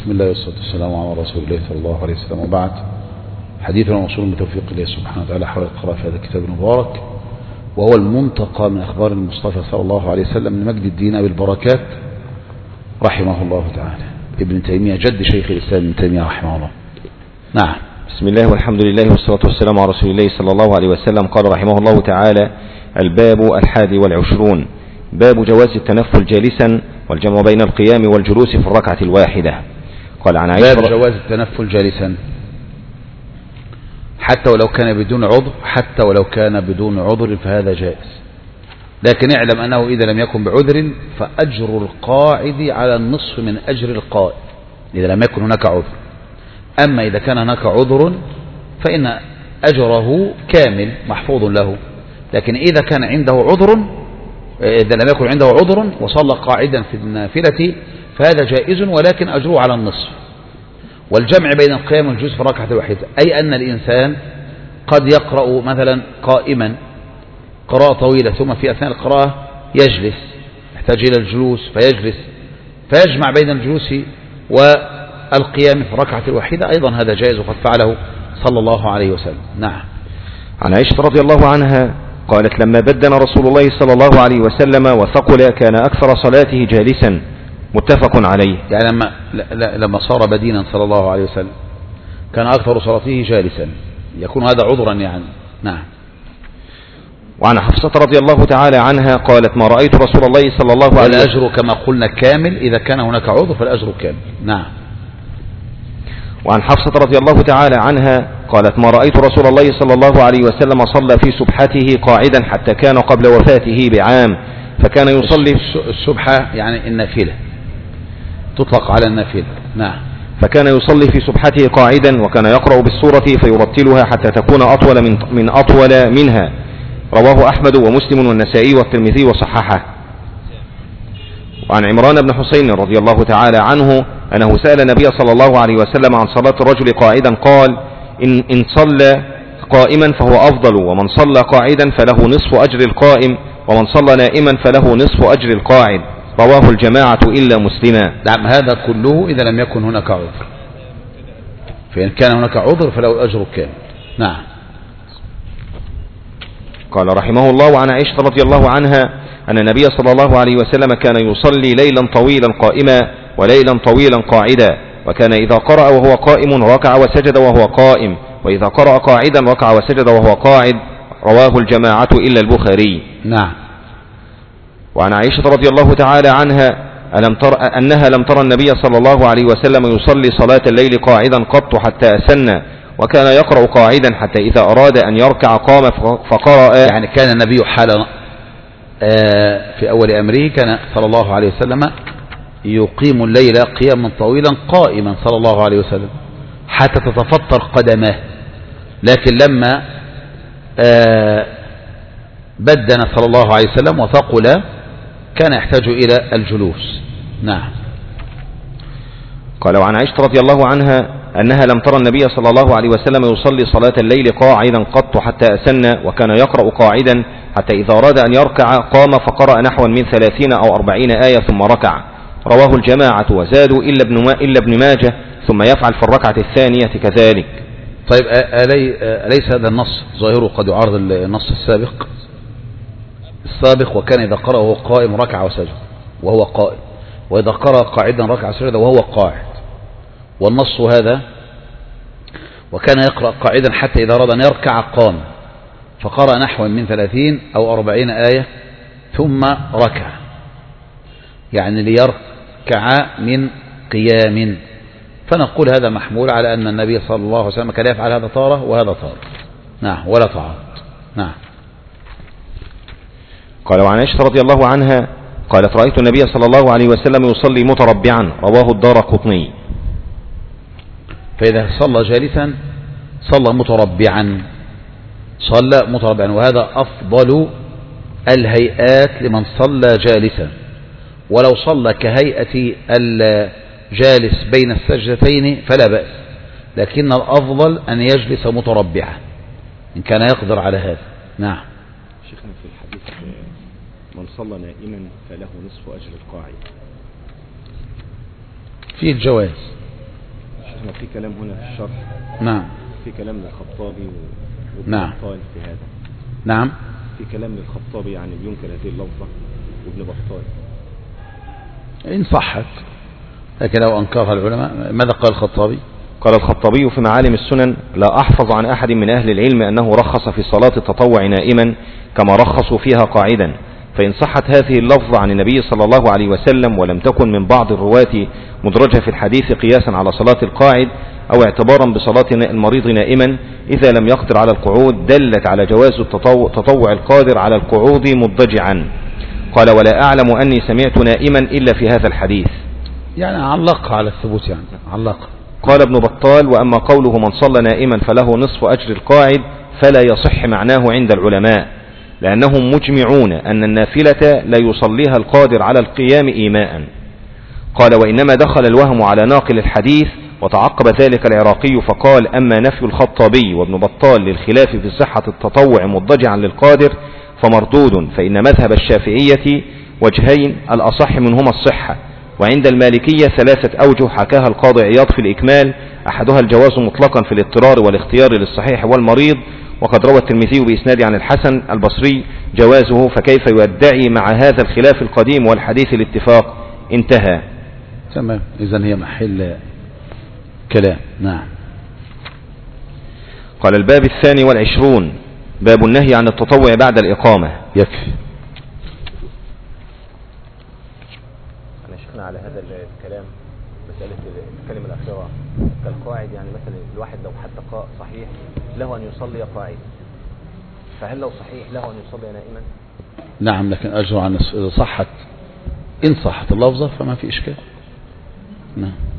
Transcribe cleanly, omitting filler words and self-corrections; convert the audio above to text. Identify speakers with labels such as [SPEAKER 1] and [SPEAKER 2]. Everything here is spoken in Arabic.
[SPEAKER 1] بسم الله والصلاة والسلام على رسول الله صلى الله عليه وسلم، وبعد. حديثنا موصول بتوفيق الله سبحانه وتعالى حول القراءة في هذا الكتاب المبارك، وهو المنتقى من أخبار المصطفى صلى الله عليه وسلم من مجد الدين أبي البركات رحمه الله تعالى، ابن تيمية جد شيخ الإسلام ابن تيمية رحمه الله. نعم.
[SPEAKER 2] بسم الله والحمد لله والصلاة والسلام على رسول الله صلى الله عليه وسلم. قال رحمه الله تعالى: الباب 21، باب جواز التنفل جالسا والجمع بين القيام والجلوس في الركعة الواحدة. قال عن عائشة:
[SPEAKER 1] باب جواز التنفل جالسا حتى ولو كان بدون عذر، حتى ولو كان بدون عذر فهذا جائز، لكن اعلم أنه إذا لم يكن بعذر فأجر القاعد على النصف من أجر القائم إذا لم يكن هناك عذر. أما إذا كان هناك عذر فإن أجره كامل محفوظ له، لكن إذا كان عنده عذر، إذا لم يكن عنده عذر وصلى قاعدا في النافلة فهذا جائز، ولكن أجره على النصف. والجمع بين القيام والجلوس في الركعة الواحدة، أي أن الإنسان قد يقرأ مثلا قائما قراءة طويلة ثم في أثناء القراءة يجلس، يحتاج إلى الجلوس فيجلس، فيجمع بين الجلوس والقيام في الركعة الواحدة، أيضا هذا جائز وقد فعله صلى الله عليه وسلم. نعم.
[SPEAKER 2] عن عائشة رضي الله عنها قالت: لما بدن رسول الله صلى الله عليه وسلم وثقل كان أكثر صلاته جالسا، متفق عليه.
[SPEAKER 1] يعني لما صار بدينا صلى الله عليه وسلم كان أكثر صلاته جالسا، يكون هذا عذرا يعني. نعم.
[SPEAKER 2] وعن حفصة رضي الله تعالى عنها قالت: ما رأيت رسول الله صلى الله عليه وسلم.
[SPEAKER 1] والأجر كما قلنا كامل، إذا كان هناك عذر فالأجر كامل. نعم.
[SPEAKER 2] وعن حفصة رضي الله تعالى عنها قالت: ما رأيت رسول الله صلى الله عليه وسلم صلى في سبحته قاعدا حتى كان قبل وفاته بعام، فكان يصلي.
[SPEAKER 1] السبحة يعني النافلة، تطلق على النافلة. نعم.
[SPEAKER 2] فكان يصلي في سبحته قاعدا، وكان يقرأ بالسورة فيرتلها حتى تكون أطول من أطول منها. رواه أحمد ومسلم والنسائي والترمذي وصححه. وعن عمران بن حسين رضي الله تعالى عنه أنه سأل النبي صلى الله عليه وسلم عن صلاة الرجل قاعدا، قال: إن صلى قائما فهو أفضل، ومن صلى قاعدا فله نصف أجر القائم، ومن صلى نائما فله نصف أجر القاعد. رواه الجماعة إلا مسلما.
[SPEAKER 1] نعم. هذا كله إذا لم يكن هناك عذر، فإن كان هناك عذر فله الأجر كامل. نعم.
[SPEAKER 2] قال رحمه الله: وعن عائشة رضي الله عنها أن النبي صلى الله عليه وسلم كان يصلي ليلا طويلا قائما وليلا طويلا قاعدا، وكان إذا قرأ وهو قائم ركع وسجد وهو قائم، وإذا قرأ قاعدا ركع وسجد وهو قاعد. رواه الجماعة إلا البخاري.
[SPEAKER 1] نعم.
[SPEAKER 2] وعن عائشة رضي الله تعالى عنها أنها لم ترى النبي صلى الله عليه وسلم يصلي صلاة الليل قاعدا قط حتى أسن، وكان يقرأ قاعدا حتى إذا أراد أن يركع قام فقرأ.
[SPEAKER 1] يعني كان النبي حال في أول أمره كان صلى الله عليه وسلم يقيم الليل قياما طويلا قائما صلى الله عليه وسلم حتى تتفطر قدماه، لكن لما بدن صلى الله عليه وسلم وثقل كان يحتاج إلى الجلوس. نعم.
[SPEAKER 2] قال: وعن عائشة رضي الله عنها أنها لم ترى النبي صلى الله عليه وسلم يصلي صلاة الليل قاعدا قط حتى أسن، وكان يقرأ قاعدا حتى إذا أراد أن يركع قام فقرأ نحوا من 30 أو 40 آية ثم ركع. رواه الجماعة وزادوا إلا ابن ماجه، ثم يفعل في الركعة الثانية كذلك.
[SPEAKER 1] طيب، أليس هذا النص ظاهره قد يعارض النص السابق؟ وكان إذا قرأ وهو قائم ركع وسجد وهو قائم، وإذا قرأ قاعدا ركع وسجد وهو قاعد. والنص هذا: وكان يقرأ قاعدا حتى إذا أراد أن يركع قام فقرأ نحو من 30 أو 40 آية ثم ركع، يعني ليركع من قيام. فنقول هذا محمول على أن النبي صلى الله عليه وسلم كان يفعل هذا طارة وهذا طارة. نعم. ولا تعارض. نعم.
[SPEAKER 2] قال: وعن عائشة رضي الله عنها قالت: رأيت النبي صلى الله عليه وسلم يصلي متربعا. رواه الدارقطني.
[SPEAKER 1] فإذا صلى جالسا صلى متربعا، وهذا أفضل الهيئات لمن صلى جالسا. ولو صلى كهيئة الجالس بين السجدتين فلا بأس، لكن الأفضل أن يجلس متربعا إن كان يقدر على هذا. نعم.
[SPEAKER 2] شيخنا في الحديث من صلى نائما فله نصف أجر القاعد،
[SPEAKER 1] فيه الجواز.
[SPEAKER 2] شيخنا في كلام هنا في الشرح.
[SPEAKER 1] نعم.
[SPEAKER 2] في كلام للخطابي
[SPEAKER 1] نعم.
[SPEAKER 2] بطال في هذا.
[SPEAKER 1] نعم.
[SPEAKER 2] في كلام للخطابي يعني ينكر هذه اللفظة وابن بطال
[SPEAKER 1] إن صحت، لكن لو أنكرها العلماء. ماذا قال الخطابي؟
[SPEAKER 2] قال الخطابي في معالم السنن: لا أحفظ عن أحد من أهل العلم أنه رخص في صلاة التطوع نائما كما رخصوا فيها قاعدا، فإن صحت هذه اللفظة عن النبي صلى الله عليه وسلم ولم تكن من بعض الرواة مدرجة في الحديث قياسا على صلاة القاعد أو اعتبارا بصلاة المريض نائما إذا لم يقدر على القعود، دلت على جواز تطوع القادر على القعود مضطجعا. قال: ولا أعلم أني سمعت نائما إلا في هذا الحديث.
[SPEAKER 1] يعني علق على الثبوت، يعني علق.
[SPEAKER 2] قال ابن بطال: وأما قوله من صلى نائما فله نصف أجر القاعد فلا يصح معناه عند العلماء، لأنهم مجمعون أن النافلة لا يصليها القادر على القيام إيماء. قال: وإنما دخل الوهم على ناقل الحديث، وتعقب ذلك العراقي فقال: أما نفي الخطابي وابن بطال للخلاف في صحة التطوع مضطجعا للقادر فمردود، فإن مذهب الشافعية وجهين الأصح منهما الصحة، وعند المالكية 3 أوجه حكاها القاضي عياض في الإكمال، أحدها الجواز مطلقا في الاضطرار والاختيار للصحيح والمريض، وقد روى الترمذي بإسناد عن الحسن البصري جوازه، فكيف يدعي مع هذا الخلاف القديم والحديث الاتفاق؟ انتهى.
[SPEAKER 1] تمام. إذن هي محل كلام. نعم.
[SPEAKER 2] قال: الباب 22 باب النهي عن التطوع بعد الإقامة.
[SPEAKER 1] يكفي.
[SPEAKER 2] أنا شيخنا على هذا الكلام مسألة الكلمة الأخيرة كالقاعد، يعني مثلا الواحد لو حتى صحيح له أن يصلي قاعد، فهل لو صحيح له أن يصلي نائما؟
[SPEAKER 1] نعم، لكن أجر عن إذا صحت، إن صحت اللفظة فما في إشكال. نعم.